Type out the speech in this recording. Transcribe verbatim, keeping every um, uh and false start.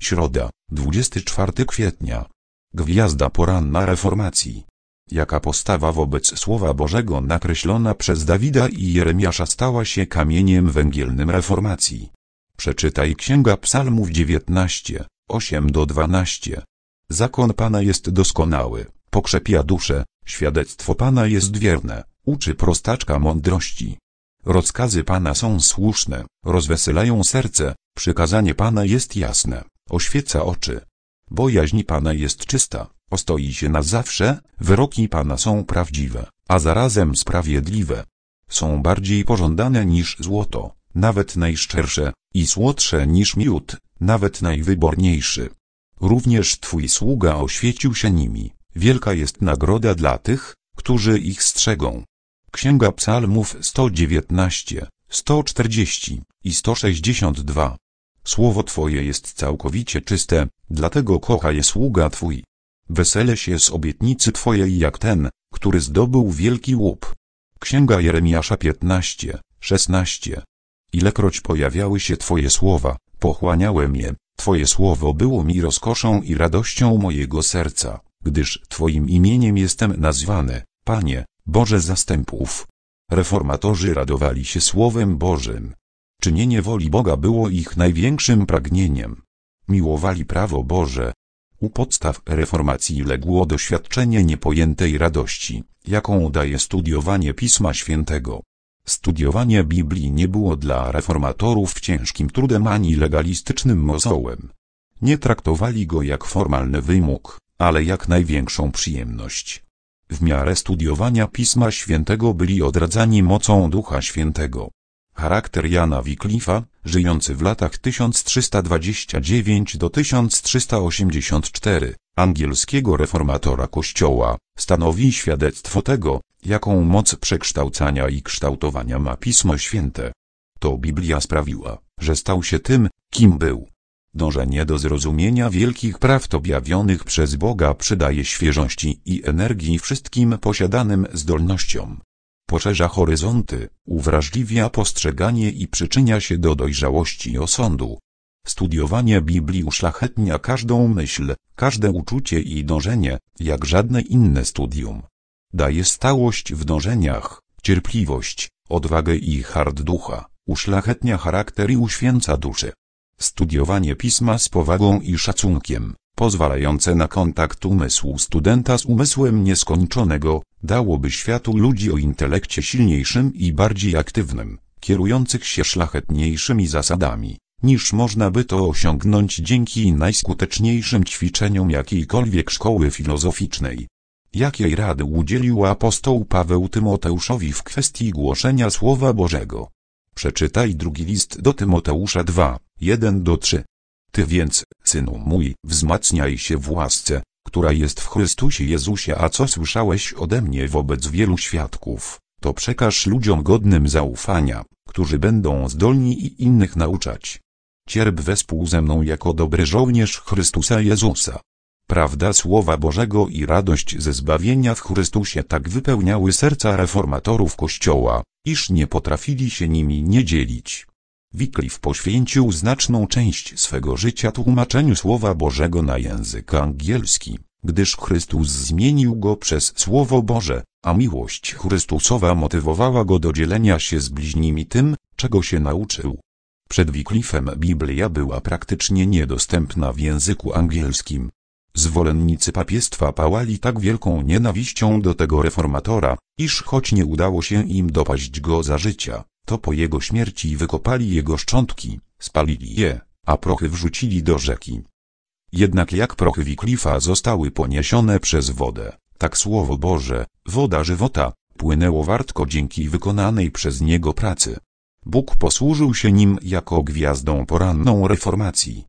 Środa, dwudziestego czwartego kwietnia. Gwiazda poranna reformacji. Jaka postawa wobec Słowa Bożego nakreślona przez Dawida i Jeremiasza stała się kamieniem węgielnym reformacji? Przeczytaj Księga Psalmów dziewiętnaście, osiem do dwunastu. Zakon Pana jest doskonały, pokrzepia duszę, świadectwo Pana jest wierne, uczy prostaczka mądrości. Rozkazy Pana są słuszne, rozweselają serce, przykazanie Pana jest jasne, oświeca oczy. Bojaźń Pana jest czysta, ostoi się na zawsze, wyroki Pana są prawdziwe, a zarazem sprawiedliwe. Są bardziej pożądane niż złoto, nawet najszczersze, i słodsze niż miód, nawet najwyborniejszy. Również Twój sługa oświecił się nimi, wielka jest nagroda dla tych, którzy ich strzegą. Księga Psalmów sto dziewiętnaście, sto czterdzieści i sto sześćdziesiąt dwa. Słowo Twoje jest całkowicie czyste, dlatego kocha je sługa Twój. Wesele się z obietnicy Twojej jak ten, który zdobył wielki łup. Księga Jeremiasza piętnaście, szesnaście. Ilekroć pojawiały się Twoje słowa, pochłaniałem je, Twoje słowo było mi rozkoszą i radością mojego serca, gdyż Twoim imieniem jestem nazwany, Panie, Boże zastępów. Reformatorzy radowali się Słowem Bożym. Czynienie woli Boga było ich największym pragnieniem. Miłowali prawo Boże. U podstaw reformacji legło doświadczenie niepojętej radości, jaką daje studiowanie Pisma Świętego. Studiowanie Biblii nie było dla reformatorów ciężkim trudem ani legalistycznym mozołem. Nie traktowali go jak formalny wymóg, ale jak największą przyjemność. W miarę studiowania Pisma Świętego byli odradzani mocą Ducha Świętego. Charakter Jana Wyclifa, żyjący w latach tysiąc trzysta dwadzieścia dziewięć do tysiąc trzysta osiemdziesiąt cztery, angielskiego reformatora Kościoła, stanowi świadectwo tego, jaką moc przekształcania i kształtowania ma Pismo Święte. To Biblia sprawiła, że stał się tym, kim był. Dążenie do zrozumienia wielkich prawd objawionych przez Boga przydaje świeżości i energii wszystkim posiadanym zdolnościom. Poszerza horyzonty, uwrażliwia postrzeganie i przyczynia się do dojrzałości osądu. Studiowanie Biblii uszlachetnia każdą myśl, każde uczucie i dążenie, jak żadne inne studium. Daje stałość w dążeniach, cierpliwość, odwagę i hart ducha, uszlachetnia charakter i uświęca duszę. Studiowanie Pisma z powagą i szacunkiem, pozwalające na kontakt umysłu studenta z umysłem nieskończonego, dałoby światu ludzi o intelekcie silniejszym i bardziej aktywnym, kierujących się szlachetniejszymi zasadami, niż można by to osiągnąć dzięki najskuteczniejszym ćwiczeniom jakiejkolwiek szkoły filozoficznej. Jakiej rady udzielił apostoł Paweł Tymoteuszowi w kwestii głoszenia Słowa Bożego? Przeczytaj drugi list do Tymoteusza dwa, jeden do trzech. Ty więc, synu mój, wzmacniaj się w łasce, która jest w Chrystusie Jezusie, a co słyszałeś ode mnie wobec wielu świadków, to przekaż ludziom godnym zaufania, którzy będą zdolni i innych nauczać. Cierp wespół ze mną jako dobry żołnierz Chrystusa Jezusa. Prawda Słowa Bożego i radość ze zbawienia w Chrystusie tak wypełniały serca reformatorów Kościoła, iż nie potrafili się nimi nie dzielić. Wyclif poświęcił znaczną część swego życia tłumaczeniu Słowa Bożego na język angielski, gdyż Chrystus zmienił go przez Słowo Boże, a miłość Chrystusowa motywowała go do dzielenia się z bliźnimi tym, czego się nauczył. Przed Wyclifem Biblia była praktycznie niedostępna w języku angielskim. Zwolennicy papiestwa pałali tak wielką nienawiścią do tego reformatora, iż choć nie udało się im dopaść go za życia, to po jego śmierci wykopali jego szczątki, spalili je, a prochy wrzucili do rzeki. Jednak jak prochy Wyclifa zostały poniesione przez wodę, tak Słowo Boże, woda żywota, płynęło wartko dzięki wykonanej przez niego pracy. Bóg posłużył się nim jako gwiazdą poranną reformacji.